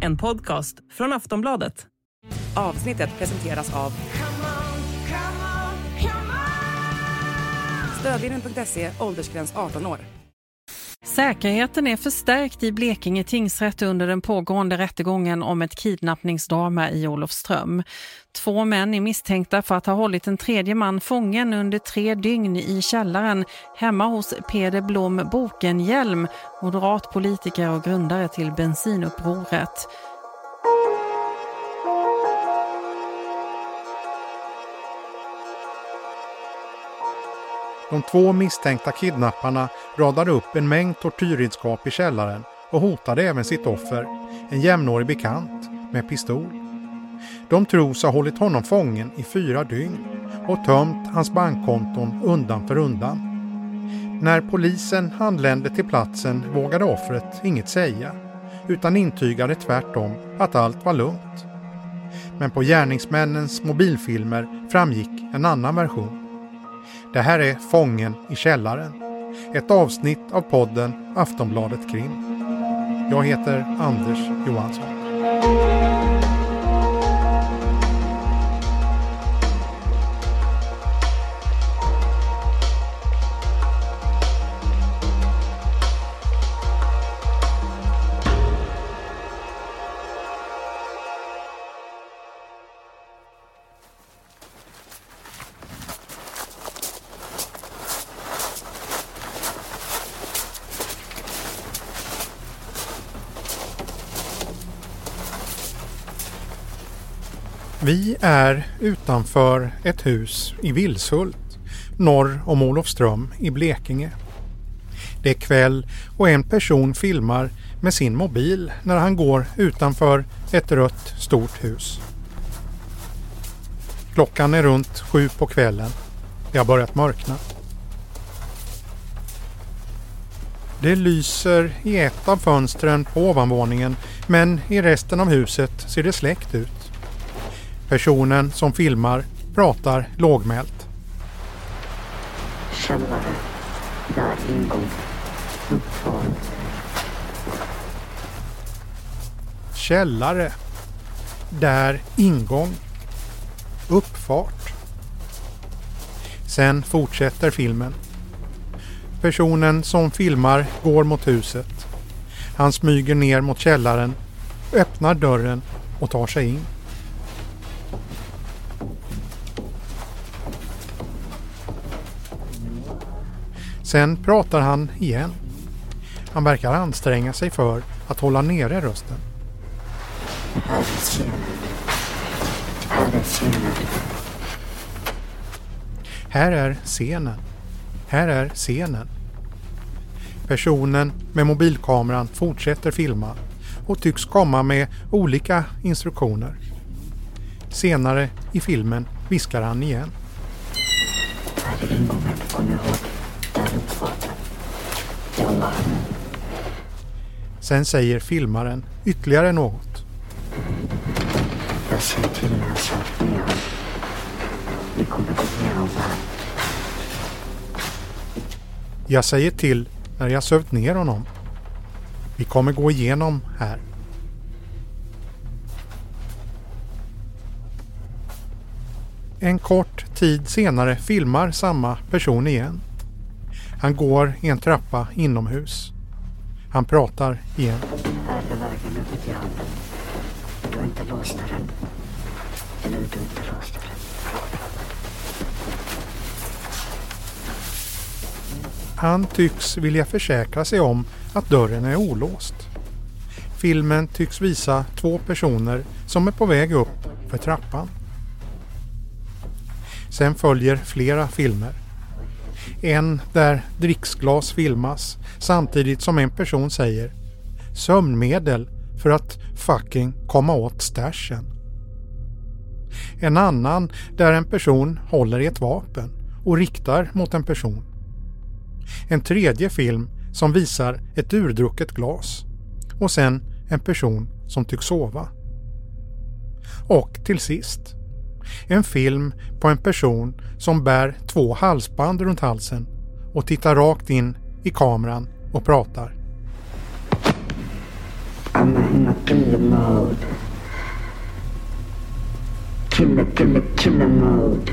En podcast från Aftonbladet. Avsnittet presenteras av Stödlinjen.se, åldersgräns 18 år. Säkerheten är förstärkt i Blekinge tingsrätt under den pågående rättegången om ett kidnappningsdrama i Olofström. 2 män är misstänkta för att ha hållit en tredje man fången under 3 dygn i källaren hemma hos Peder Blom Bokenhielm, moderat politiker och grundare till bensinupproret. De 2 misstänkta kidnapparna radade upp en mängd tortyrredskap i källaren och hotade även sitt offer, en jämnårig bekant, med pistol. De tros ha hållit honom fången i 4 dygn och tömt hans bankkonton undan för undan. När polisen anlände till platsen vågade offret inget säga, utan intygade tvärtom att allt var lugnt. Men på gärningsmännens mobilfilmer framgick en annan version. Det här är Fången i källaren, ett avsnitt av podden Aftonbladet Krim. Jag heter Anders Johansson. Vi är utanför ett hus i Vilshult, norr om Olofström i Blekinge. Det är kväll och en person filmar med sin mobil när han går utanför ett rött stort hus. Klockan är runt 7 på kvällen. Det har börjat mörkna. Det lyser i ett av fönstren på ovanvåningen, men i resten av huset ser det släckt ut. Personen som filmar pratar lågmält. Källare, där ingång, uppfart. Källare, där ingång, uppfart. Sen fortsätter filmen. Personen som filmar går mot huset. Han smyger ner mot källaren, öppnar dörren och tar sig in. Sen pratar han igen. Han verkar anstränga sig för att hålla nere rösten. Här är scenen. Här är scenen. Här är scenen. Här är scenen. Personen med mobilkameran fortsätter filma och tycks komma med olika instruktioner. Senare i filmen viskar han igen. Här är ingången, kom ihåg. Där uppfarten. Jag larm. Sen säger filmaren ytterligare något. Jag säger till när jag sökt ner. Vi kommer gå igenom här. Jag säger till när jag sövt ner honom. Vi kommer gå igenom här. En kort tid senare filmar samma person igen. Han går i en trappa inomhus. Han pratar igen. Här är vägen ut till handen. Du har inte låst den. Eller du har inte låst den. Han tycks vilja försäkra sig om att dörren är olåst. Filmen tycks visa 2 personer som är på väg upp för trappan. Sen följer flera filmer. En där dricksglas filmas samtidigt som en person säger sömnmedel för att fucking komma åt stashen. En annan där en person håller i ett vapen och riktar mot en person. En tredje film som visar ett urdrucket glas och sen en person som tycks sova. Och till sist en film på en person som bär 2 halsband runt halsen och tittar rakt in i kameran och pratar. I'm in a killer mode. Killer mode.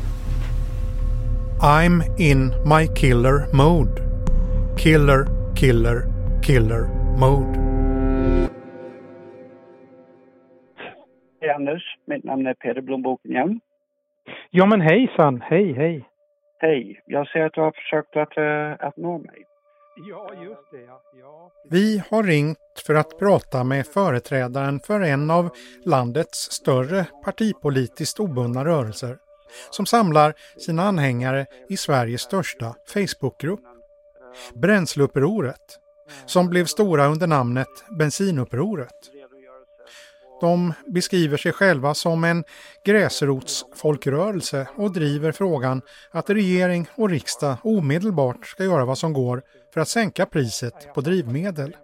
I'm in my killer mode. Killer mode. Hej Anders, mitt namn är Peder Blom Bokenhielm. Ja men hejsan, hej. Hej, jag ser att du har försökt att nå mig. Ja just det, ja. Vi har ringt för att prata med företrädaren för en av landets större partipolitiskt obundna rörelser som samlar sina anhängare i Sveriges största Facebookgrupp. Bränsleupproret, som blev stora under namnet Bensinupproret. De beskriver sig själva som en gräsrotsfolkrörelse och driver frågan att regering och riksdag omedelbart ska göra vad som går för att sänka priset på drivmedel.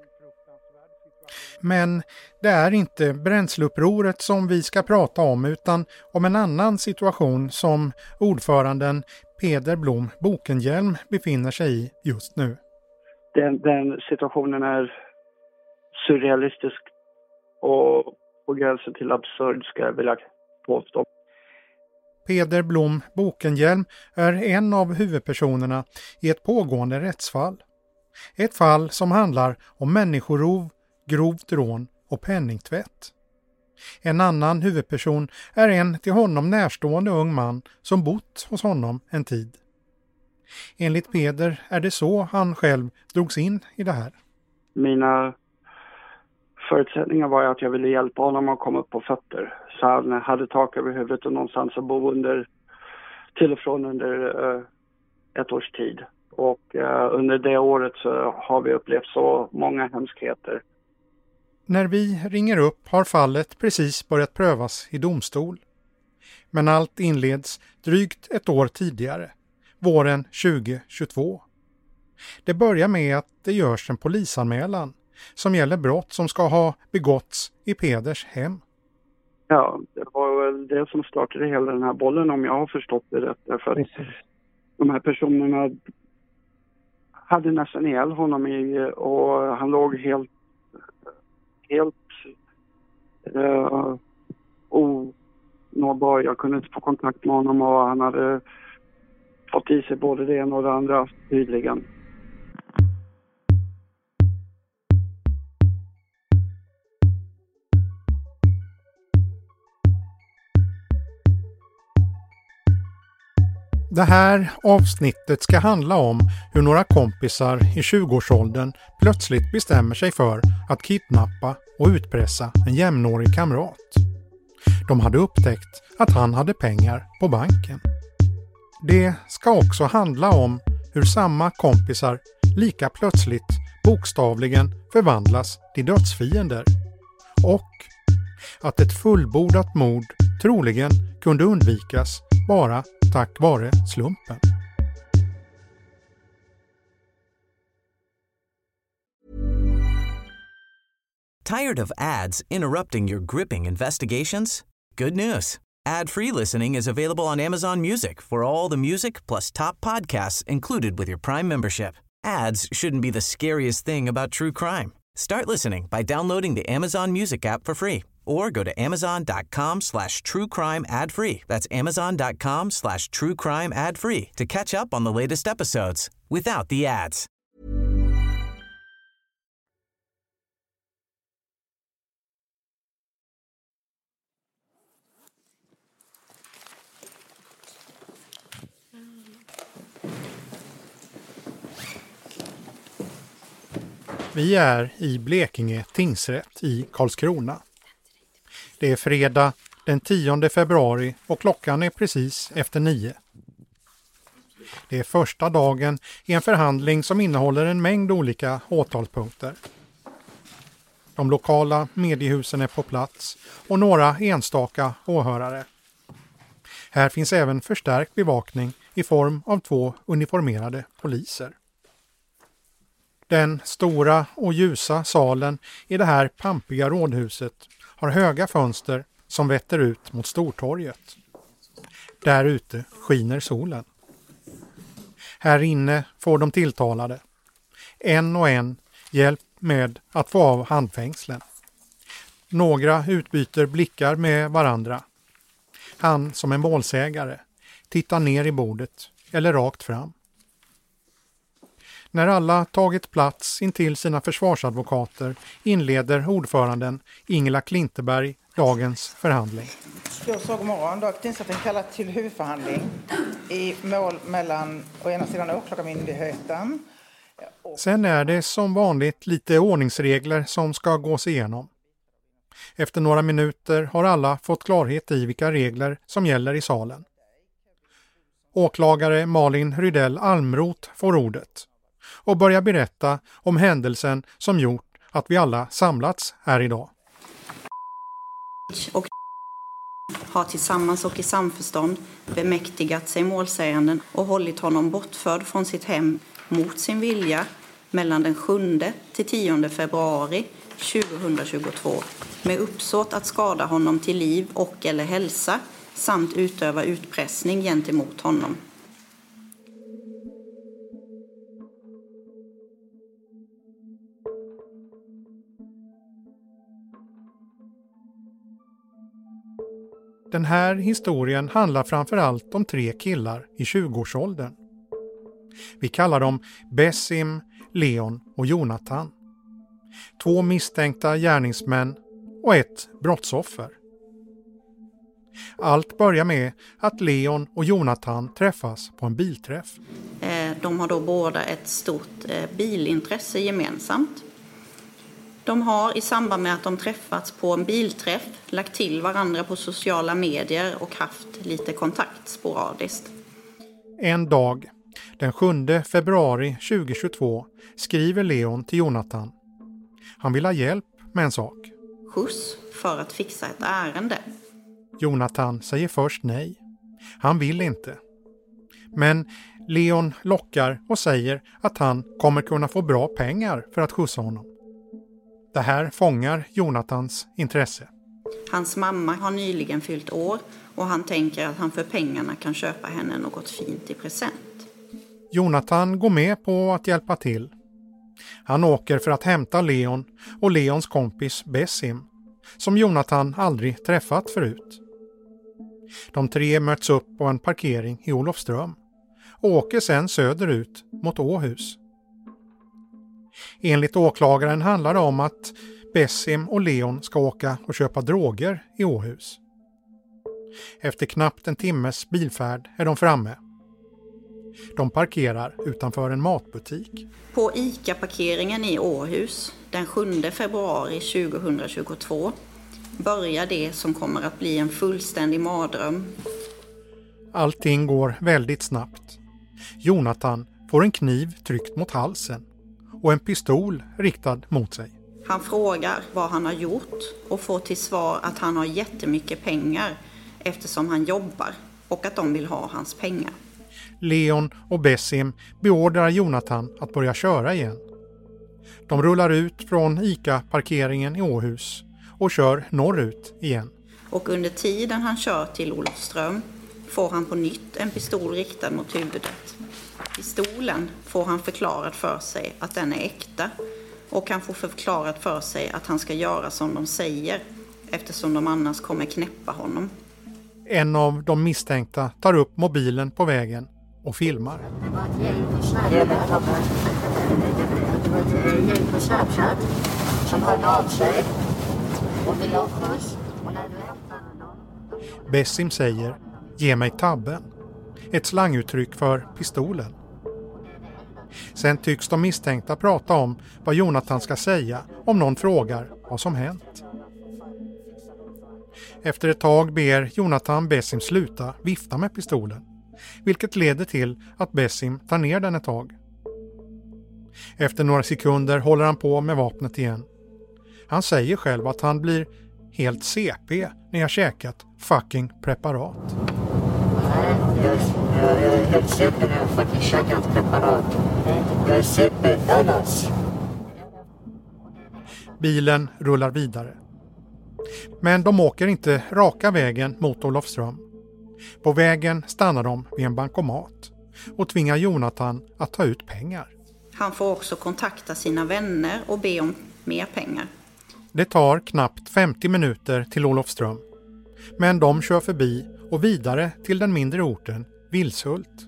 Men det är inte bränsleupproret som vi ska prata om utan om en annan situation som ordföranden Peder Blom Bokenhielm befinner sig i just nu. Den situationen är surrealistisk och på gränsen till absurd ska jag vilja påstå. Peder Blom Bokenhielm är en av huvudpersonerna i ett pågående rättsfall. Ett fall som handlar om människorov, grovt rån och penningtvätt. En annan huvudperson är en till honom närstående ung man som bott hos honom en tid. Enligt Peder är det så han själv drogs in i det här. Mina förutsättningar var att jag ville hjälpa honom att komma upp på fötter. Så han hade tak över huvudet och någonstans att bo till och från under ett års tid. Och under det året så har vi upplevt så många hemskheter. När vi ringer upp har fallet precis börjat prövas i domstol. Men allt inleds drygt ett år tidigare, våren 2022. Det börjar med att det görs en polisanmälan som gäller brott som ska ha begåtts i Peders hem. Ja, det var väl det som startade hela den här bollen om jag har förstått det rätt. Därför att de här personerna hade nästan ihjäl honom och han låg helt onåbar. Jag kunde inte få kontakt med honom och han hade fått i sig både det ena och det andra tydligen. Det här avsnittet ska handla om hur några kompisar i 20-årsåldern plötsligt bestämmer sig för att kidnappa och utpressa en jämnårig kamrat. De hade upptäckt att han hade pengar på banken. Det ska också handla om hur samma kompisar lika plötsligt bokstavligen förvandlas till dödsfiender. Och att ett fullbordat mord troligen kunde undvikas bara tack vare slumpen. Tired of ads interrupting your gripping investigations? Good news. Ad-free listening is available on Amazon Music for all the music plus top podcasts included with your Prime membership. Ads shouldn't be the scariest thing about true crime. Start listening by downloading the Amazon Music app for free or go to amazon.com/truecrime ad-free. That's amazon.com/truecrime ad-free to catch up on the latest episodes without the ads. Vi är i Blekinge tingsrätt i Karlskrona. Det är fredag den 10 februari och klockan är precis efter 9. Det är första dagen i en förhandling som innehåller en mängd olika åtalspunkter. De lokala mediehusen är på plats och några enstaka åhörare. Här finns även förstärkt bevakning i form av 2 uniformerade poliser. Den stora och ljusa salen i det här pampiga rådhuset har höga fönster som vetter ut mot Stortorget. Där ute skiner solen. Här inne får de tilltalade en och en hjälp med att få av handfängslen. Några utbyter blickar med varandra. Han som en målsägare tittar ner i bordet eller rakt fram. När alla tagit plats intill sina försvarsadvokater inleder ordföranden Ingela Klinteberg dagens förhandling. God morgon. Dag tingsrätten kallat till huvudförhandling i mål mellan å ena sidan åklagarmyndigheten. Sen är det som vanligt lite ordningsregler som ska gås igenom. Efter några minuter har alla fått klarhet i vilka regler som gäller i salen. Åklagare Malin Rydell Almroth får ordet och börjar berätta om händelsen som gjort att vi alla samlats här idag. Och har tillsammans och i samförstånd bemäktigat sig målsäganden och hållit honom bortförd från sitt hem mot sin vilja mellan den 7 till 10 februari 2022 med uppsåt att skada honom till liv och eller hälsa samt utöva utpressning gentemot honom. Den här historien handlar framförallt om 3 killar i 20-årsåldern. Vi kallar dem Besim, Leon och Jonathan. 2 misstänkta gärningsmän och 1 brottsoffer. Allt börjar med att Leon och Jonathan träffas på en bilträff. De har då båda ett stort bilintresse gemensamt. De har i samband med att de träffats på en bilträff lagt till varandra på sociala medier och haft lite kontakt sporadiskt. En dag, den 7 februari 2022, skriver Leon till Jonathan. Han vill ha hjälp med en sak. Skjuts för att fixa ett ärende. Jonathan säger först nej. Han vill inte. Men Leon lockar och säger att han kommer kunna få bra pengar för att skjutsa honom. Det här fångar Jonathans intresse. Hans mamma har nyligen fyllt år och han tänker att han för pengarna kan köpa henne något fint i present. Jonathan går med på att hjälpa till. Han åker för att hämta Leon och Leons kompis Besim, som Jonathan aldrig träffat förut. De 3 möts upp på en parkering i Olofström och åker sedan söderut mot Åhus. Enligt åklagaren handlar det om att Besim och Leon ska åka och köpa droger i Åhus. Efter knappt en timmes bilfärd är de framme. De parkerar utanför en matbutik. På ICA-parkeringen i Åhus den 7 februari 2022 börjar det som kommer att bli en fullständig mardröm. Allting går väldigt snabbt. Jonathan får en kniv tryckt mot halsen och en pistol riktad mot sig. Han frågar vad han har gjort och får till svar att han har jättemycket pengar eftersom han jobbar och att de vill ha hans pengar. Leon och Besim beordrar Jonathan att börja köra igen. De rullar ut från ICA-parkeringen i Åhus och kör norrut igen. Och under tiden han kör till Olofström får han på nytt en pistol riktad mot huvudet. Pistolen får han förklarat för sig att den är äkta och han får förklarat för sig att han ska göra som de säger eftersom de annars kommer knäppa honom. En av de misstänkta tar upp mobilen på vägen och filmar. Det var ett gäng på Snapchat som hörde av sig och ville ha skjuts. Besim säger, ge mig tabben. Ett slanguttryck för pistolen. Sen tycks de misstänkta prata om vad Jonathan ska säga om någon frågar vad som hänt. Efter ett tag ber Jonathan Besim sluta vifta med pistolen, vilket leder till att Besim tar ner den ett tag. Efter några sekunder håller han på med vapnet igen. Han säger själv att han blir helt CP när jag käkat fucking preparat. Jag är helt CP när jag fucking käkat preparat. Jag är CP annars. Bilen rullar vidare. Men de åker inte raka vägen mot Olofström. På vägen stannar de vid en bankomat och tvingar Jonathan att ta ut pengar. Han får också kontakta sina vänner och be om mer pengar. Det tar knappt 50 minuter till Olofström. Men de kör förbi och vidare till den mindre orten Vilshult.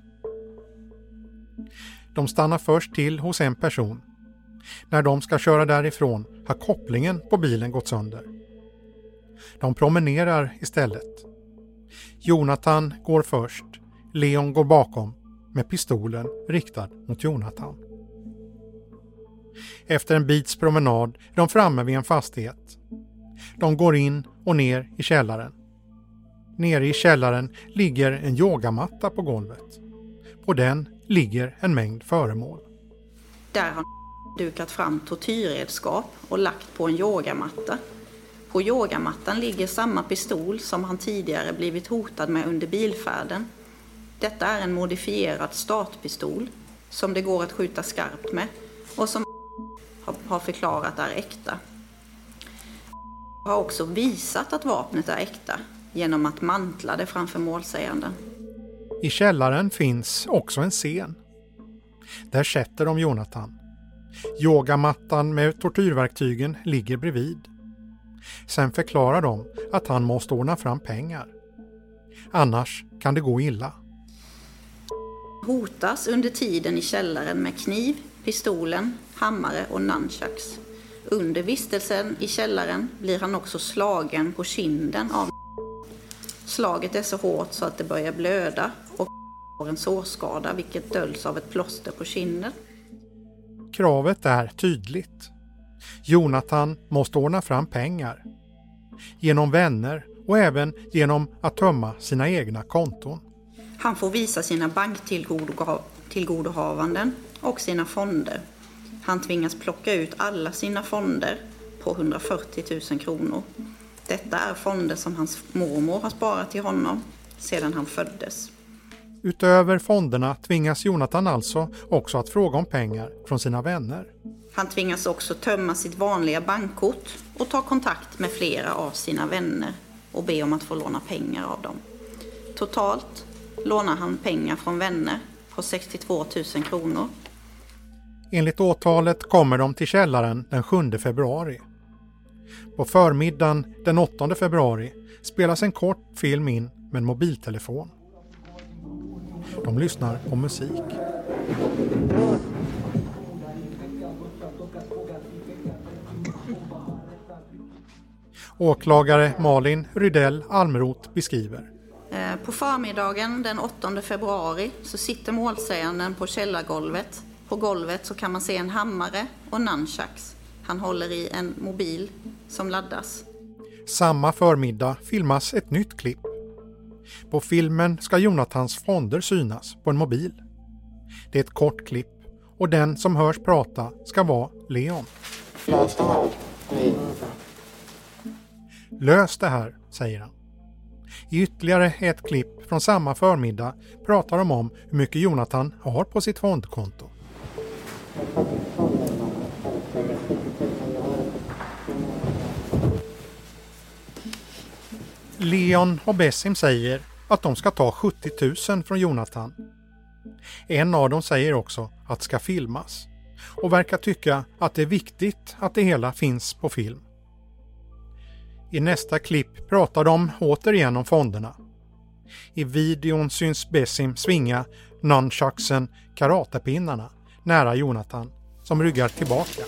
De stannar först till hos en person. När de ska köra därifrån har kopplingen på bilen gått sönder. De promenerar istället. Jonathan går först. Leon går bakom med pistolen riktad mot Jonathan. Efter en bits promenad är de framme vid en fastighet. De går in och ner i källaren. Nere i källaren ligger en yogamatta på golvet. På den ligger en mängd föremål. Där har dukat fram tortyrredskap och lagt på en yogamatta. På yogamattan ligger samma pistol som han tidigare blivit hotad med under bilfärden. Detta är en modifierad startpistol som det går att skjuta skarpt med och som har förklarat är äkta. Har också visat att vapnet är äkta genom att mantla det framför målsäganden. I källaren finns också en scen. Där sätter de Jonathan. Yogamattan med tortyrverktygen ligger bredvid. Sen förklarar de att han måste ordna fram pengar. Annars kan det gå illa. Hotas under tiden i källaren med kniv, pistolen, hammare och nunchucks. Under vistelsen i källaren blir han också slagen på kinden av. Slaget är så hårt så att det börjar blöda och har en sårskada vilket döljs av ett plåster på kinden. Kravet är tydligt. Jonathan måste ordna fram pengar. Genom vänner och även genom att tömma sina egna konton. Han får visa sina banktillgodohavanden och sina fonder. Han tvingas plocka ut alla sina fonder på 140 000 kronor. Detta är fonder som hans mormor har sparat till honom sedan han föddes. Utöver fonderna tvingas Jonathan alltså också att fråga om pengar från sina vänner. Han tvingas också tömma sitt vanliga bankkort och ta kontakt med flera av sina vänner och be om att få låna pengar av dem. Totalt lånar han pengar från vänner på 62 000 kronor. Enligt åtalet kommer de till källaren den 7 februari. På förmiddagen den 8 februari spelas en kort film in med en mobiltelefon. De lyssnar på musik. Åklagare Malin Rydell Almroth beskriver. På förmiddagen den 8 februari så sitter målsäganden på källargolvet. På golvet så kan man se en hammare och nunchucks. Han håller i en mobil som laddas. Samma förmiddag filmas ett nytt klipp. På filmen ska Jonathans fonder synas på en mobil. Det är ett kort klipp och den som hörs prata ska vara Leon. Lös det här, säger han. I ytterligare ett klipp från samma förmiddag pratar de om hur mycket Jonathan har på sitt fondkonto. Leon och Bessim säger att de ska ta 70 000 från Jonathan. En av dem säger också att det ska filmas och verkar tycka att det är viktigt att det hela finns på film. I nästa klipp pratar de återigen om fonderna. I videon syns Bessim svinga nunchucksen, karatepinnarna, nära Jonathan som ryggar tillbaka.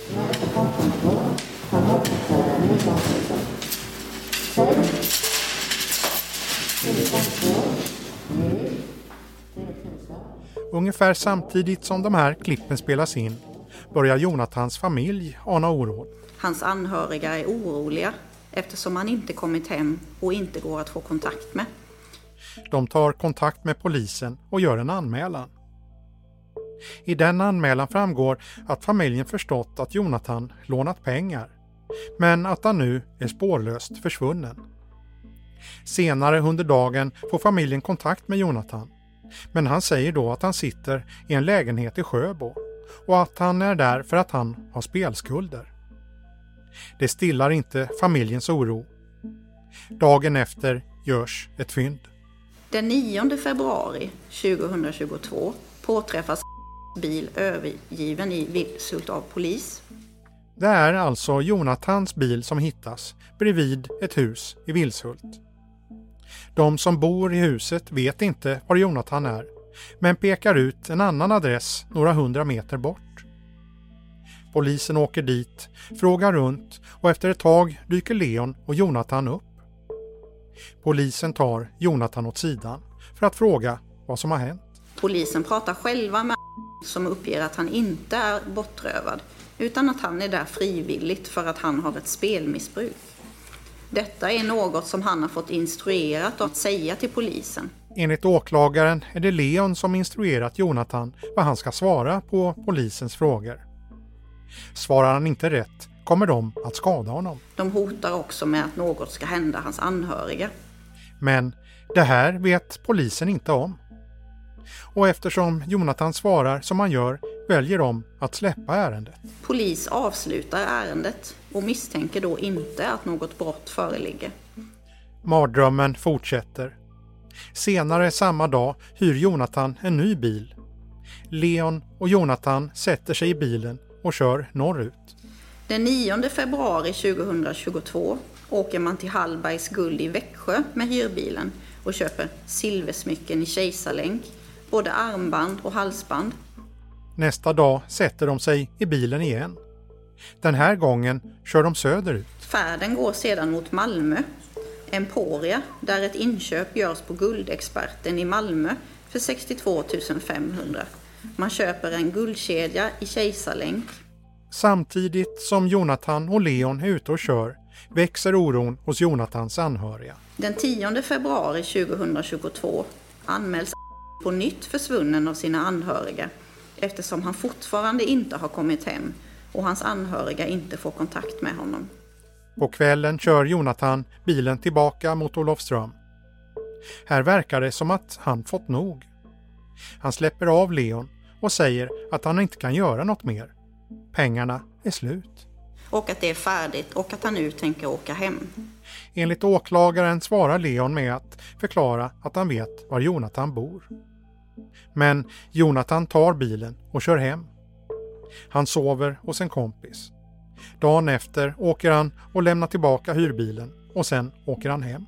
Ungefär samtidigt som de här klippen spelas in börjar Jonathans familj ana oro. Hans anhöriga är oroliga eftersom han inte kommit hem och inte går att få kontakt med. De tar kontakt med polisen och gör en anmälan. I den anmälan framgår att familjen förstått att Jonathan lånat pengar, men att han nu är spårlöst försvunnen. Senare under dagen får familjen kontakt med Jonathan, men han säger då att han sitter i en lägenhet i Sjöbo och att han är där för att han har spelskulder. Det stillar inte familjens oro. Dagen efter görs ett fynd. Den 9 februari 2022 påträffas bil övergiven i Vilshult av polis. Det är alltså Jonathans bil som hittas bredvid ett hus i Vilshult. De som bor i huset vet inte var Jonathan är, men pekar ut en annan adress några 100 meter bort. Polisen åker dit, frågar runt och efter ett tag dyker Leon och Jonathan upp. Polisen tar Jonathan åt sidan för att fråga vad som har hänt. Polisen pratar själva med som uppger att han inte är bortrövad utan att han är där frivilligt för att han har ett spelmissbruk. Detta är något som han har fått instruerat att säga till polisen. Enligt åklagaren är det Leon som instruerat Jonathan vad han ska svara på polisens frågor. Svarar han inte rätt kommer de att skada honom. De hotar också med att något ska hända hans anhöriga. Men det här vet polisen inte om. Och eftersom Jonathan svarar som han gör väljer de att släppa ärendet. Polis avslutar ärendet och misstänker då inte att något brott föreligger. Mardrömmen fortsätter. Senare samma dag hyr Jonathan en ny bil. Leon och Jonathan sätter sig i bilen och kör norrut. Den 9 februari 2022 åker man till Hallbergs Guld i Växjö med hyrbilen och köper silversmycken i kejsarlänk, både armband och halsband. Nästa dag sätter de sig i bilen igen. Den här gången kör de söderut. Färden går sedan mot Malmö, Emporia, där ett inköp görs på Guldexperten i Malmö för 62 500. Man köper en guldkedja i kejsarlänk. Samtidigt som Jonathan och Leon är ute och kör växer oron hos Jonathans anhöriga. Den 10 februari 2022 anmäls på nytt försvunnen av sina anhöriga eftersom han fortfarande inte har kommit hem och hans anhöriga inte får kontakt med honom. På kvällen kör Jonathan bilen tillbaka mot Olofström. Här verkar det som att han fått nog. Han släpper av Leon och säger att han inte kan göra något mer. Pengarna är slut. Och att det är färdigt och att han nu tänker åka hem. Enligt åklagaren svarar Leon med att förklara att han vet var Jonathan bor. Men Jonathan tar bilen och kör hem. Han sover hos en kompis. Dagen efter åker han och lämnar tillbaka hyrbilen och sen åker han hem.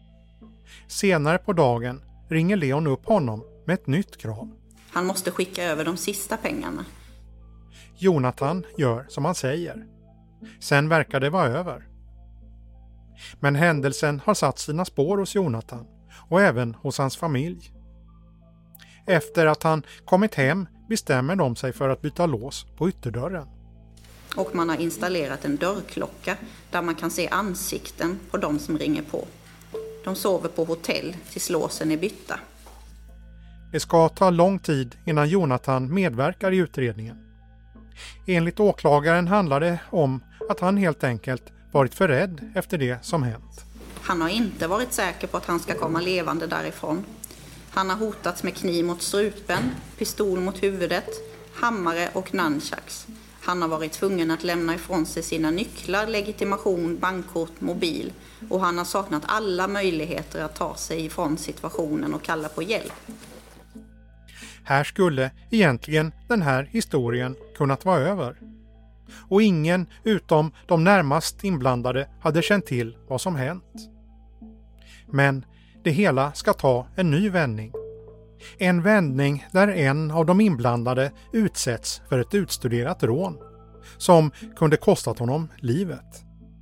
Senare på dagen ringer Leon upp honom med ett nytt krav. Han måste skicka över de sista pengarna. Jonathan gör som han säger. Sen verkar det vara över. Men händelsen har satt sina spår hos Jonathan och även hos hans familj. Efter att han kommit hem bestämmer de sig för att byta lås på ytterdörren. Och man har installerat en dörrklocka där man kan se ansikten på de som ringer på. De sover på hotell tills låsen är bytta. Det ska ta lång tid innan Jonathan medverkar i utredningen. Enligt åklagaren handlar det om att han helt enkelt varit för rädd efter det som hänt. Han har inte varit säker på att han ska komma levande därifrån. Han har hotats med kniv mot strupen, pistol mot huvudet, hammare och nunchucks. Han har varit tvungen att lämna ifrån sig sina nycklar, legitimation, bankkort, mobil och han har saknat alla möjligheter att ta sig ifrån situationen och kalla på hjälp. Här skulle egentligen den här historien kunnat vara över. Och ingen utom de närmast inblandade hade känt till vad som hänt. Men det hela ska ta en ny vändning. En vändning där en av de inblandade utsätts för ett utstuderat rån som kunde kostat honom livet.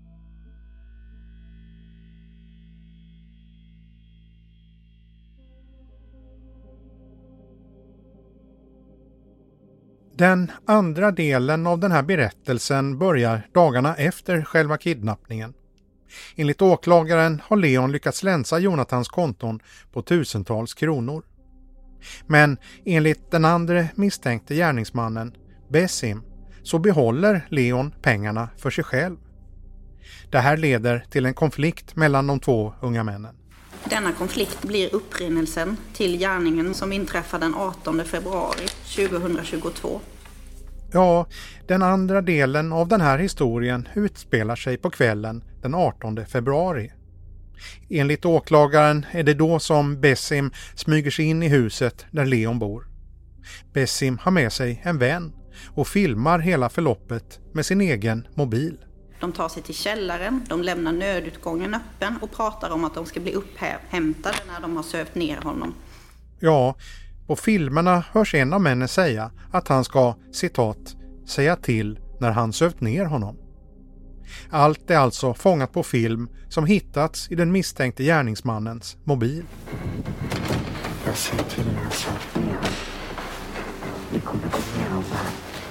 Den andra delen av den här berättelsen börjar dagarna efter själva kidnappningen. Enligt åklagaren har Leon lyckats länsa Jonathans konton på tusentals kronor. Men enligt den andra misstänkte gärningsmannen, Besim, så behåller Leon pengarna för sig själv. Det här leder till en konflikt mellan de två unga männen. Denna konflikt blir upprinnelsen till gärningen som inträffar den 18 februari 2022. Ja, den andra delen av den här historien utspelar sig på kvällen den 18 februari. Enligt åklagaren är det då som Besim smyger sig in i huset där Leon bor. Besim har med sig en vän och filmar hela förloppet med sin egen mobil. De tar sig till källaren, de lämnar nödutgången öppen och pratar om att de ska bli upphämtade när de har sövt ner honom. Ja, på filmerna hörs en av männen säga att han ska, citat, säga till när han sövt ner honom. Allt är alltså fångat på film som hittats i den misstänkte gärningsmannens mobil. Jag säger till när jag sövt ner. Vi kommer gå igenom det här.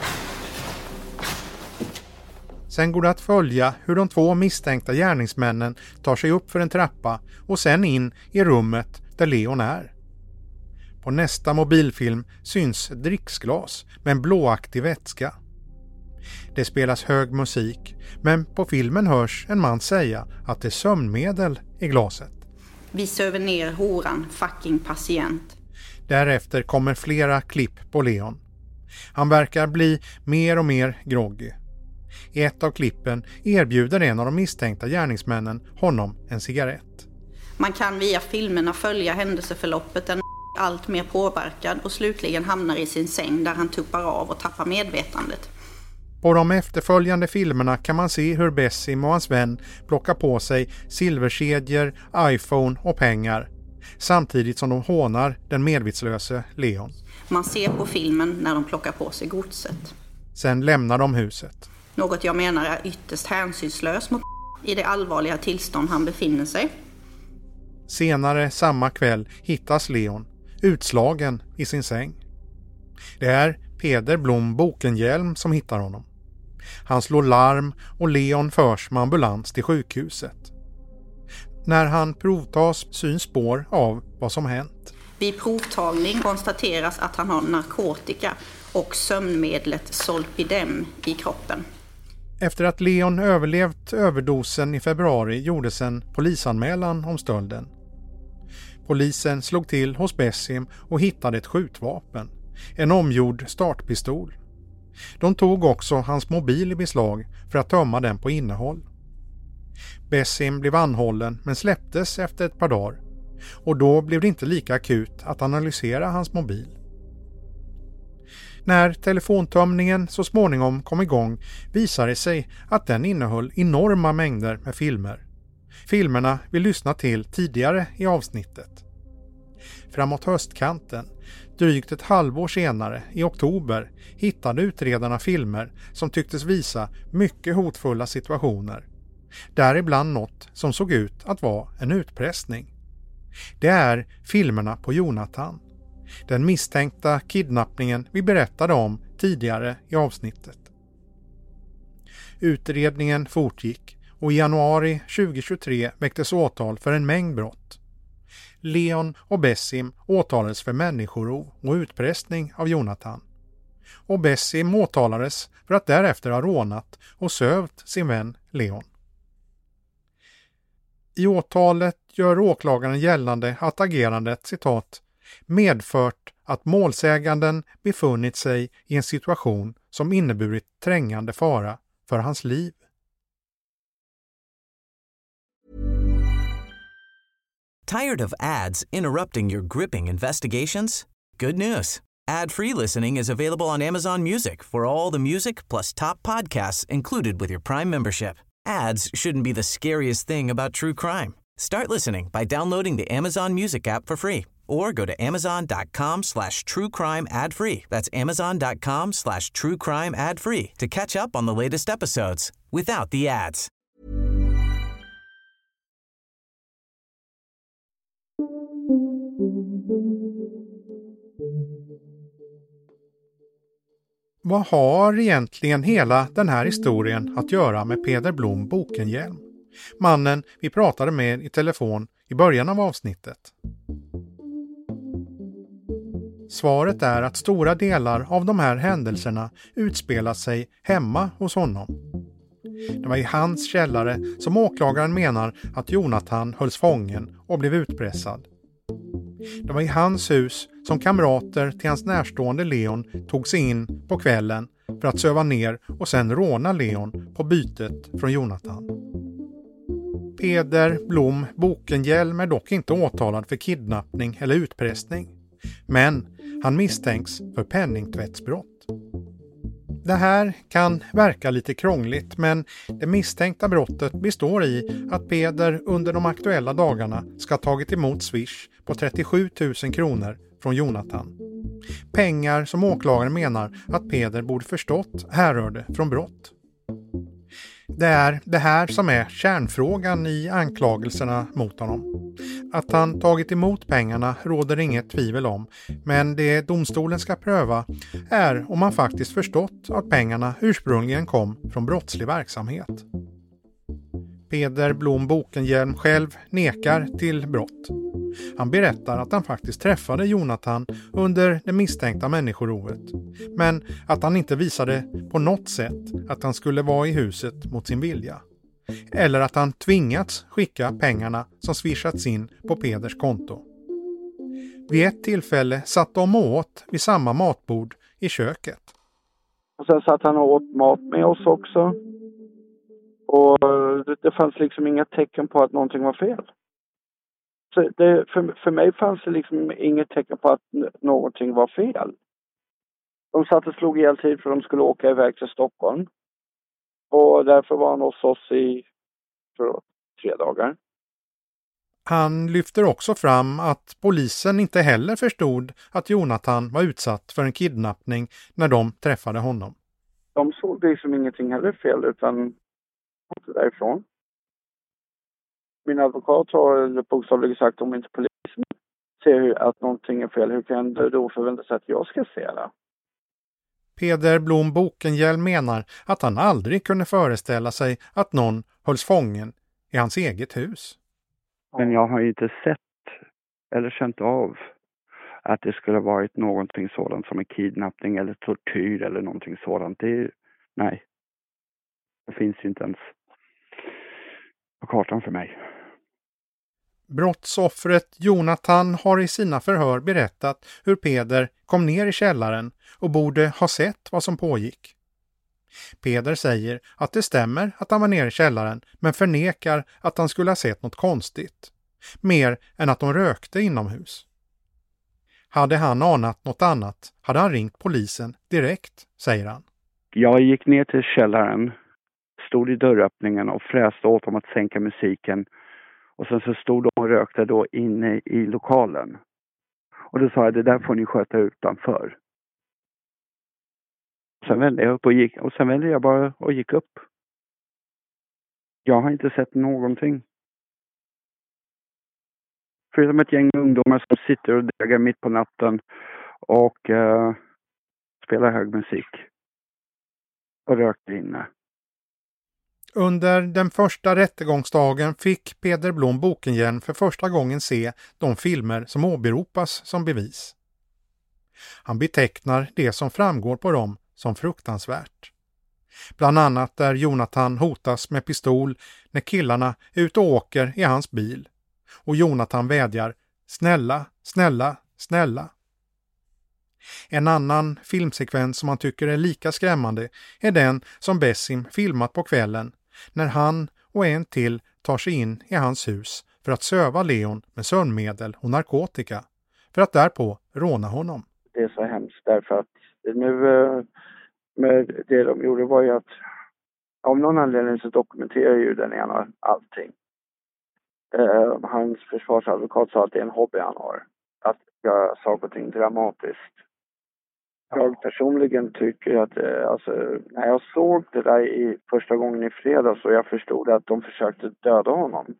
Sen går det att följa hur de två misstänkta gärningsmännen tar sig upp för en trappa och sen in i rummet där Leon är. På nästa mobilfilm syns ett dricksglas med en blåaktig vätska. Det spelas hög musik, men på filmen hörs en man säga att det är sömnmedel i glaset. Vi söver ner horan, fucking patient. Därefter kommer flera klipp på Leon. Han verkar bli mer och mer groggy. I ett av klippen erbjuder en av de misstänkta gärningsmännen honom en cigarett. Man kan via filmerna följa händelseförloppet där allt mer påverkad och slutligen hamnar i sin säng där han tuppar av och tappar medvetandet. På de efterföljande filmerna kan man se hur Bessim och hans vän plockar på sig silverkedjor, iPhone och pengar, samtidigt som de hånar den medvetslöse Leon. Man ser på filmen när de plockar på sig godset. Sen lämnar de huset. Något jag menar är ytterst hänsynslöst mot i det allvarliga tillstånd han befinner sig. Senare samma kväll hittas Leon, utslagen i sin säng. Det är Peder Blom Bokenhjelm som hittar honom. Han slår larm och Leon förs med ambulans till sjukhuset. När han provtas syns spår av vad som hänt. Vid provtagning konstateras att han har narkotika och sömnmedlet Zolpidem i kroppen. Efter att Leon överlevt överdosen i februari gjordes en polisanmälan om stölden. Polisen slog till hos Bessim och hittade ett skjutvapen, en omgjord startpistol. De tog också hans mobil i beslag för att tömma den på innehåll. Bessim blev anhållen men släpptes efter ett par dagar, och då blev det inte lika akut att analysera hans mobil. När telefontömningen så småningom kom igång visade det sig att den innehöll enorma mängder med filmer. Filmerna vi lyssnat till tidigare i avsnittet. Framåt höstkanten, drygt ett halvår senare, i oktober, hittade utredarna filmer som tycktes visa mycket hotfulla situationer. Däribland något som såg ut att vara en utpressning. Det är filmerna på Jonathan, den misstänkta kidnappningen vi berättade om tidigare i avsnittet. Utredningen fortgick och i januari 2023 väcktes åtal för en mängd brott. Leon och Bessim åtalades för människorov och utpressning av Jonathan. Och Bessim åtalades för att därefter ha rånat och sövt sin vän Leon. I åtalet gör åklagaren gällande att agerandet, citat, medfört att målsäganden befunnit sig i en situation som inneburit trängande fara för hans liv. Tired of ads interrupting your gripping investigations? Good news. Ad-free listening is available on Amazon Music for all the music plus top podcasts included with your Prime membership. Ads shouldn't be the scariest thing about true crime. Start listening by downloading the Amazon Music app for free or go to amazon.com/truecrime ad-free. That's amazon.com/truecrime ad-free to catch up on the latest episodes without the ads. Vad har egentligen hela den här historien att göra med Peder Blom Bokenhjelm? Mannen vi pratade med i telefon i början av avsnittet. Svaret är att stora delar av de här händelserna utspelar sig hemma hos honom. Det var i hans källare som åklagaren menar att Jonathan hölls fången och blev utpressad. Det var i hans hus som kamrater till hans närstående Leon tog sig in på kvällen för att söva ner och sen råna Leon på bytet från Jonathan. Peder Blom Bokenhjelm är dock inte åtalad för kidnappning eller utpressning, men han misstänks för penningtvättsbrott. Det här kan verka lite krångligt, men det misstänkta brottet består i att Peder under de aktuella dagarna ska ha tagit emot Swish på 37 000 kronor från Jonathan. Pengar som åklagaren menar att Peder borde förstått härrörde från brott. Det är det här som är kärnfrågan i anklagelserna mot honom. Att han tagit emot pengarna råder inget tvivel om, men det domstolen ska pröva är om han faktiskt förstått att pengarna ursprungligen kom från brottslig verksamhet. Peder Blom Bokenhielm själv nekar till brott. Han berättar att han faktiskt träffade Jonathan under det misstänkta människorovet, men att han inte visade på något sätt att han skulle vara i huset mot sin vilja. Eller att han tvingats skicka pengarna som swishats in på Peders konto. Vid ett tillfälle satt de och åt vid samma matbord i köket. Och sen satt han och åt mat med oss också. Och det fanns liksom inga tecken på att någonting var fel. Så för mig fanns det liksom inget tecken på att någonting var fel. De satt och slog ihjäl tid för de skulle åka iväg till Stockholm. Och därför var han hos oss i 3 dagar. Han lyfter också fram att polisen inte heller förstod att Jonathan var utsatt för en kidnappning när de träffade honom. De såg liksom ingenting heller fel utan åkte därifrån. Min advokat har bokstavligen sagt om inte polisen ser att någonting är fel, hur kan det då förvänta sig att jag ska se det? Peder Blom Bokenhielm menar att han aldrig kunde föreställa sig att någon hölls fången i hans eget hus. Men jag har ju inte sett eller känt av att det skulle varit någonting sådant som en kidnappning eller tortyr eller någonting sådant. Nej, det finns ju inte ens på kartan för mig. Brottsoffret Jonathan har i sina förhör berättat hur Peder kom ner i källaren och borde ha sett vad som pågick. Peder säger att det stämmer att han var nere i källaren men förnekar att han skulle ha sett något konstigt. Mer än att de rökte inomhus. Hade han anat något annat hade han ringt polisen direkt, säger han. Jag gick ner till källaren, stod i dörröppningen och fräste åt dem att sänka musiken. Och sen så stod de och rökte då inne i lokalen. Och då sa jag, det där får ni sköta utanför. Sen vände jag upp och gick. Och sen vände jag bara och gick upp. Jag har inte sett någonting. Förutom ett gäng ungdomar som sitter och dägar mitt på natten. Och spelar hög musik. Och rökte inne. Under den första rättegångsdagen fick Peder Blom Bokenhielm för första gången se de filmer som åberopas som bevis. Han betecknar det som framgår på dem som fruktansvärt. Bland annat där Jonathan hotas med pistol när killarna är ute och åker i hans bil. Och Jonathan vädjar, snälla, snälla, snälla. En annan filmsekvens som han tycker är lika skrämmande är den som Bessim filmat på kvällen när han och en till tar sig in i hans hus för att söva Leon med sömnmedel och narkotika för att därpå råna honom. Det är så hemskt därför att nu med det de gjorde var ju att av någon anledning så dokumenterar ju den ena allting. Hans försvarsadvokat sa att det är en hobby han har. Att göra saker och ting dramatiskt. Jag personligen tycker att alltså, när jag såg det där första gången i fredags så jag förstod att de försökte döda honom.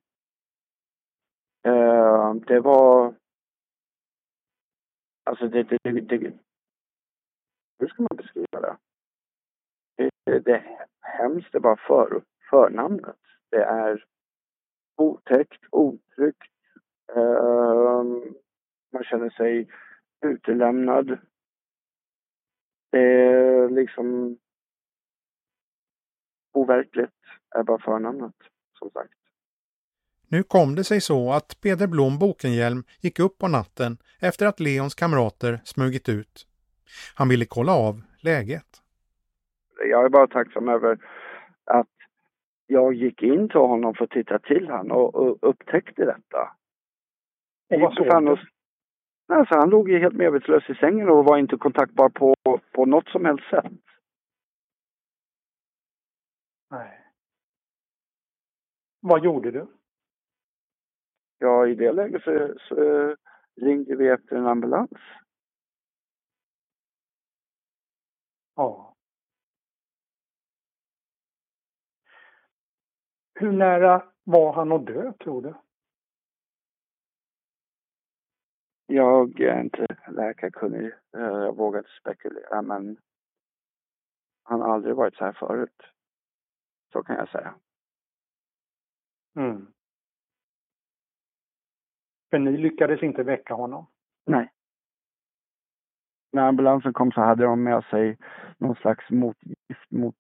Det var alltså det hur ska man beskriva det? Det är hemskt, det är bara förnamnet. Det är otäckt, otryggt. Man känner sig utelämnad. Det är liksom overkligt är bara förnamnet, som sagt. Nu kom det sig så att Peder Blom Bokenhielm gick upp på natten efter att Leons kamrater smugit ut. Han ville kolla av läget. Jag är bara tacksam över att jag gick in till honom för att titta till han och upptäckte detta. Alltså, han låg ju helt medvetslös i sängen och var inte kontaktbar på något som helst sätt. Nej. Vad gjorde du? Ja, i det läget så ringde vi efter en ambulans. Ja. Hur nära var han att dö, tror du? Jag är inte läkarkunnig. Jag vågar inte spekulera, men han har aldrig varit så här förut. Så kan jag säga. Mm. För ni lyckades inte väcka honom? Nej. När ambulansen kom så hade de med sig någon slags motgift mot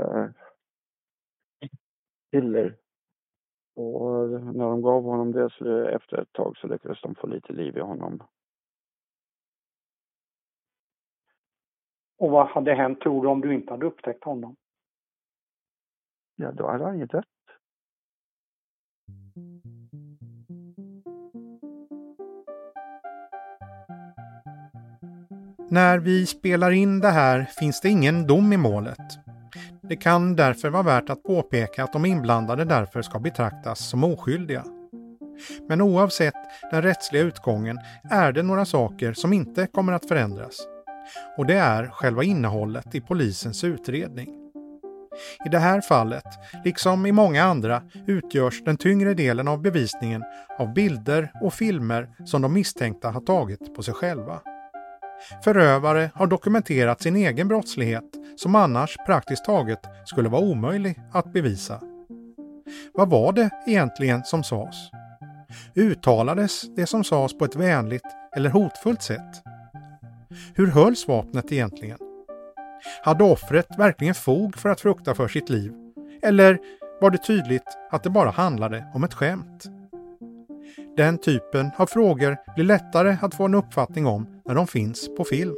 piller. Och när de gav honom det så efter ett tag så lyckades de få lite liv i honom. Och vad hade hänt, tror du, om du inte hade upptäckt honom? Ja, då hade han ju dött. När vi spelar in det här finns det ingen dom i målet. Det kan därför vara värt att påpeka att de inblandade därför ska betraktas som oskyldiga. Men oavsett den rättsliga utgången är det några saker som inte kommer att förändras. Och det är själva innehållet i polisens utredning. I det här fallet, liksom i många andra, utgörs den tyngre delen av bevisningen av bilder och filmer som de misstänkta har tagit på sig själva. Förövare har dokumenterat sin egen brottslighet som annars praktiskt taget skulle vara omöjlig att bevisa. Vad var det egentligen som sades? Uttalades det som sades på ett vänligt eller hotfullt sätt? Hur hölls vapnet egentligen? Hade offret verkligen fog för att frukta för sitt liv? Eller var det tydligt att det bara handlade om ett skämt? Den typen av frågor blir lättare att få en uppfattning om när de finns på film.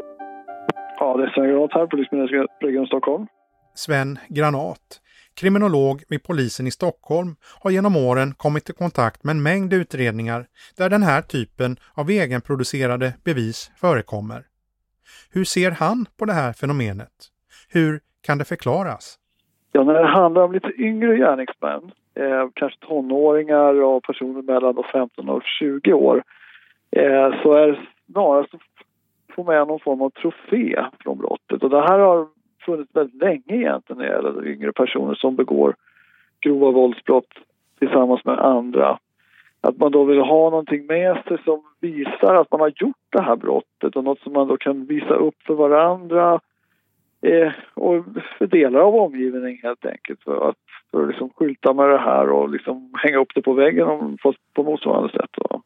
Ja, det är Sven Granat här, polismyndigheten Region Stockholm. Sven Granat, kriminolog vid polisen i Stockholm, har genom åren kommit i kontakt med en mängd utredningar där den här typen av egenproducerade bevis förekommer. Hur ser han på det här fenomenet? Hur kan det förklaras? Ja, när det handlar om lite yngre gärningsmän, kanske tonåringar och personer mellan 15 och 20 år, så är det snarast att få med någon form av trofé från brottet. Och det här har funnits väldigt länge egentligen när det gäller yngre personer som begår grova våldsbrott tillsammans med andra. Att man då vill ha någonting med sig som visar att man har gjort det här brottet och något som man då kan visa upp för varandra och för delar av omgivningen helt enkelt för att liksom skylta med det här och liksom hänga upp det på väggen på motsvarande sätt. Då.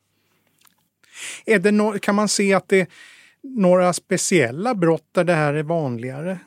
Är det kan man se att det är några speciella brott där det här är vanligare?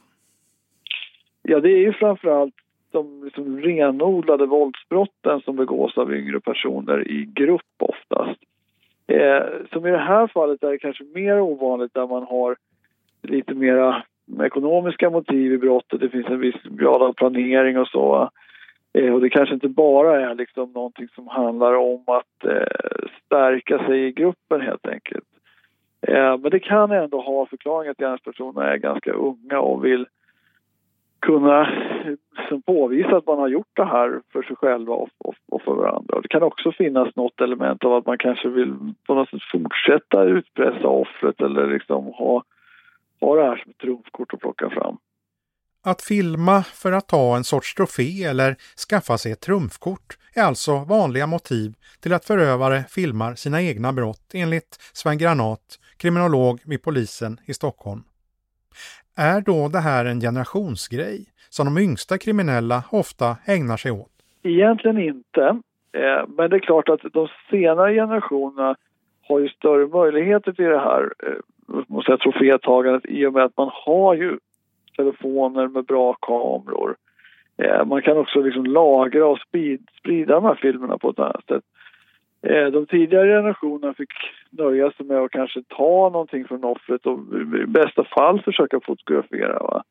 Ja, det är ju framförallt de liksom renodlade våldsbrotten som begås av yngre personer i grupp oftast. Som i det här fallet är det kanske mer ovanligt där man har lite mera ekonomiska motiv i brottet. Det finns en viss grad av planering och så. Och det kanske inte bara är liksom någonting som handlar om att stärka sig i gruppen helt enkelt. Men det kan ändå ha förklaring att gärningspersoner är ganska unga och vill kunna påvisa att man har gjort det här för sig själva och för varandra. Och det kan också finnas något element av att man kanske vill på något sätt fortsätta utpressa offret eller liksom ha det här som ett trumfkort att plocka fram. Att filma för att ta en sorts trofé eller skaffa sig ett trumfkort är alltså vanliga motiv till att förövare filmar sina egna brott enligt Sven Granat, kriminolog vid polisen i Stockholm. Är då det här en generationsgrej som de yngsta kriminella ofta ägnar sig åt? Egentligen inte. Men det är klart att de senare generationerna har ju större möjligheter till det här trofétagandet i och med att man har ju telefoner med bra kameror. Man kan också liksom lagra och sprida de här filmerna på ett annat sätt. De tidigare generationerna fick nöja sig med att kanske ta någonting från offret och i bästa fall försöka fotografera. Va?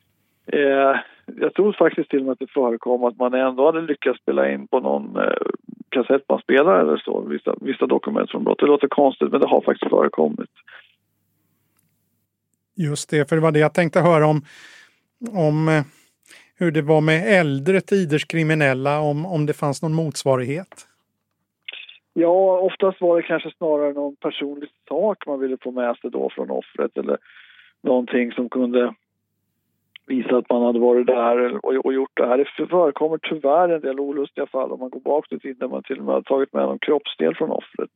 Jag tror faktiskt till och med att det förekom att man ändå hade lyckats spela in på någon kassettbandspelare eller så, vissa dokument från brott. Det låter konstigt, men det har faktiskt förekommit. Just det, för det var det jag tänkte höra om hur det var med äldre tiders kriminella, om det fanns någon motsvarighet? Ja, oftast var det kanske snarare någon personlig sak man ville få med sig då från offret, eller någonting som kunde visa att man hade varit där och gjort det här. Det förekommer tyvärr en del olustiga fall om man går bak till tiden där man till och med har tagit med någon kroppsdel från offret.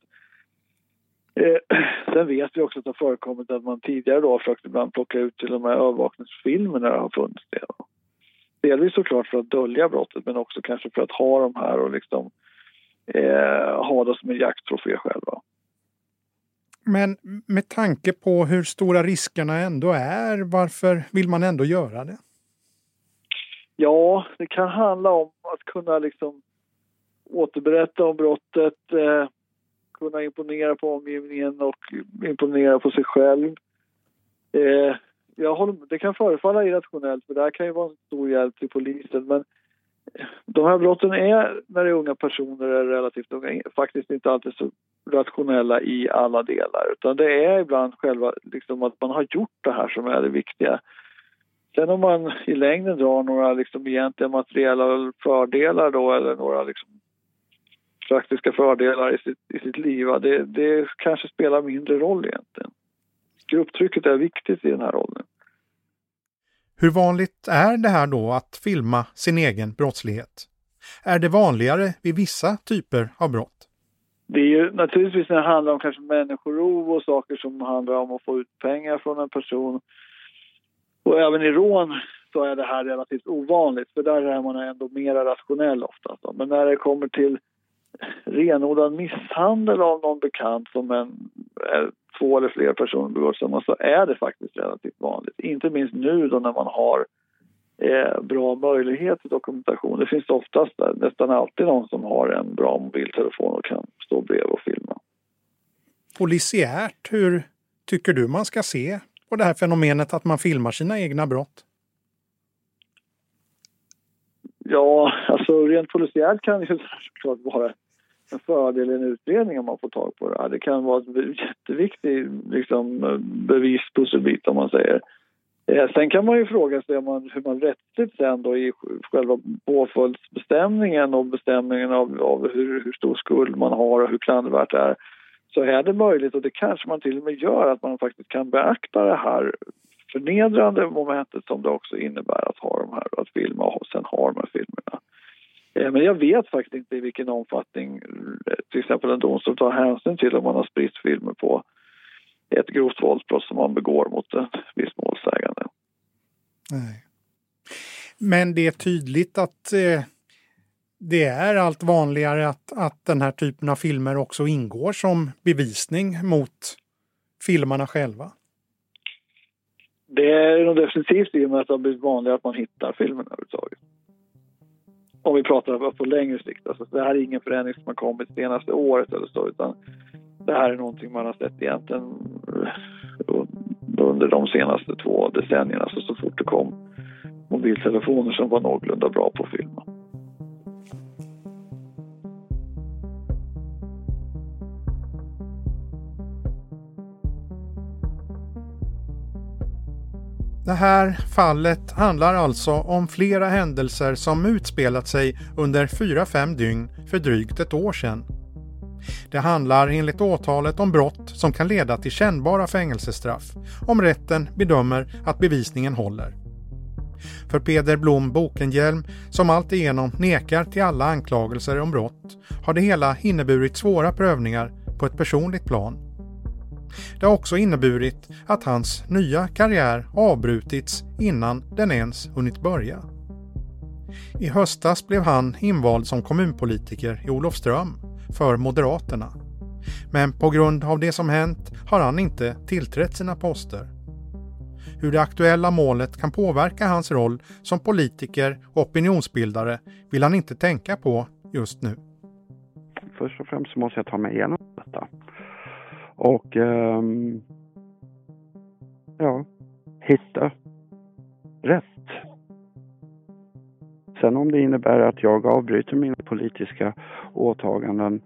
Sen vet vi också att det har förekommit att man tidigare då har försökt ibland plocka ut till och med övervakningsfilmer när det har funnits det. Delvis såklart för att dölja brottet, men också kanske för att ha de här och liksom ha det som en jakttrofé själva. Men med tanke på hur stora riskerna ändå är, varför vill man ändå göra det? Ja, det kan handla om att kunna liksom återberätta om brottet, kunna imponera på omgivningen och imponera på sig själv. Det kan förefalla irrationellt, för det här kan ju vara en stor hjälp till polisen, men de här brotten är, när det är unga personer är relativt unga, faktiskt inte alltid så rationella i alla delar, utan det är ibland själva liksom att man har gjort det här som är det viktiga. Sen om man i längden drar några liksom egentliga materiella fördelar då, eller några liksom praktiska fördelar i sitt liv, det kanske spelar mindre roll egentligen. Grupptrycket är viktigt i den här rollen. Hur vanligt är det här då att filma sin egen brottslighet? Är det vanligare vid vissa typer av brott? Det är ju naturligtvis när det handlar om kanske människorov och saker som handlar om att få ut pengar från en person. Och även i rån så är det här relativt ovanligt, för där är man ändå mer rationell oftast. Men när det kommer till renodlad misshandel av någon bekant som två eller fler personer begår samma, så är det faktiskt relativt vanligt. Inte minst nu då när man har bra möjlighet till dokumentation. Det finns oftast nästan alltid någon som har en bra mobiltelefon och kan stå bredvid och filma. Polisiärt, hur tycker du man ska se på det här fenomenet att man filmar sina egna brott? Ja, alltså rent polisiärt kan det ju såklart vara en fördel i en utredning om man får tag på det här. Det kan vara en jätteviktig liksom, bevispusselbit om man säger. Sen kan man ju fråga sig hur man rättsligt sen då i själva påföljdsbestämningen och bestämningen av hur stor skuld man har och hur klandervärt det är. Så är det möjligt, och det kanske man till och med gör, att man faktiskt kan beakta det här förnedrande momentet som det också innebär att ha de här, att filma och sen ha de här filmerna. Men jag vet faktiskt inte i vilken omfattning till exempel en domstol tar hänsyn till om man har spritt filmer på ett grovt våldsbrott som man begår mot en viss målsägande. Nej. Men det är tydligt att det är allt vanligare att den här typen av filmer också ingår som bevisning mot filmarna själva. Det är nog definitivt i och med att det har blivit vanligare att man hittar filmerna överhuvudtaget. Om vi pratar på längre sikt. Alltså, det här är ingen förändring som har kommit det senaste året eller så, utan det här är någonting man har sett egentligen under de senaste 2 decennierna. Så fort det kom mobiltelefoner som var någorlunda bra på film. Det här fallet handlar alltså om flera händelser som utspelat sig under 4-5 dygn för drygt ett år sedan. Det handlar enligt åtalet om brott som kan leda till kännbara fängelsestraff om rätten bedömer att bevisningen håller. För Peder Blom Bokenhielm, som alltigenom nekar till alla anklagelser om brott, har det hela inneburit svåra prövningar på ett personligt plan. Det har också inneburit att hans nya karriär avbrutits innan den ens hunnit börja. I höstas blev han invald som kommunpolitiker i Olofström för Moderaterna. Men på grund av det som hänt har han inte tillträtt sina poster. Hur det aktuella målet kan påverka hans roll som politiker och opinionsbildare vill han inte tänka på just nu. Först och främst så måste jag ta mig igenom detta. Och hitta rätt. Sen om det innebär att jag avbryter mina politiska åtaganden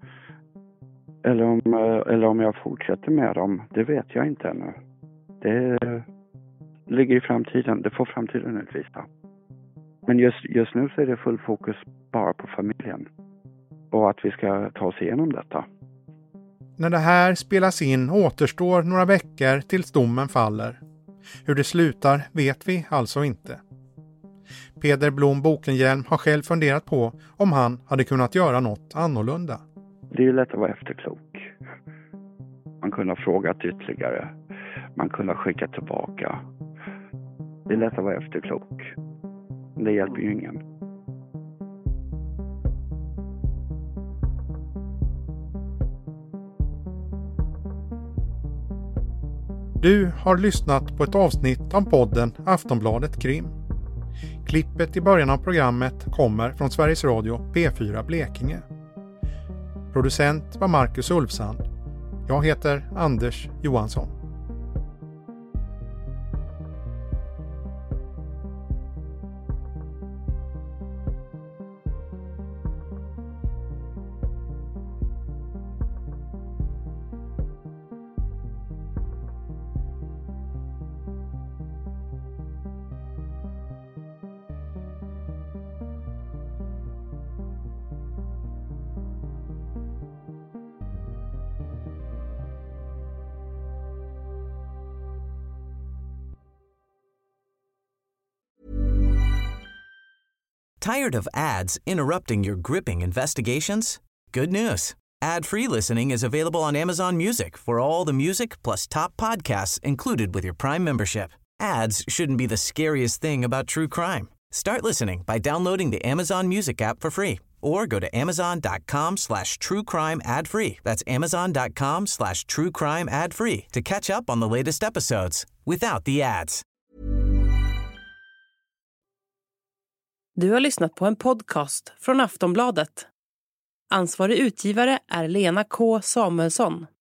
eller om jag fortsätter med dem, det vet jag inte ännu. Det ligger i framtiden. Det får framtiden utvisa. Men just nu så är det full fokus bara på familjen. Och att vi ska ta oss igenom detta. När det här spelas in återstår några veckor tills domen faller. Hur det slutar vet vi alltså inte. Peder Blom Bokenhielm har själv funderat på om han hade kunnat göra något annorlunda. Det är ju lätt att vara efterklok. Man kunde ha frågat ytterligare. Man kunde ha skickat tillbaka. Det är lätt att vara efterklok. Det hjälper ju ingen. Du har lyssnat på ett avsnitt av podden Aftonbladet Krim. Klippet i början av programmet kommer från Sveriges Radio P4 Blekinge. Producent var Marcus Ulfsand. Jag heter Anders Johansson. Tired of ads interrupting your gripping investigations? Good news. Ad-free listening is available on Amazon Music for all the music plus top podcasts included with your Prime membership. Ads shouldn't be the scariest thing about true crime. Start listening by downloading the Amazon Music app for free or go to amazon.com/truecrime ad-free. That's amazon.com/truecrime ad-free to catch up on the latest episodes without the ads. Du har lyssnat på en podcast från Aftonbladet. Ansvarig utgivare är Lena K. Samuelsson.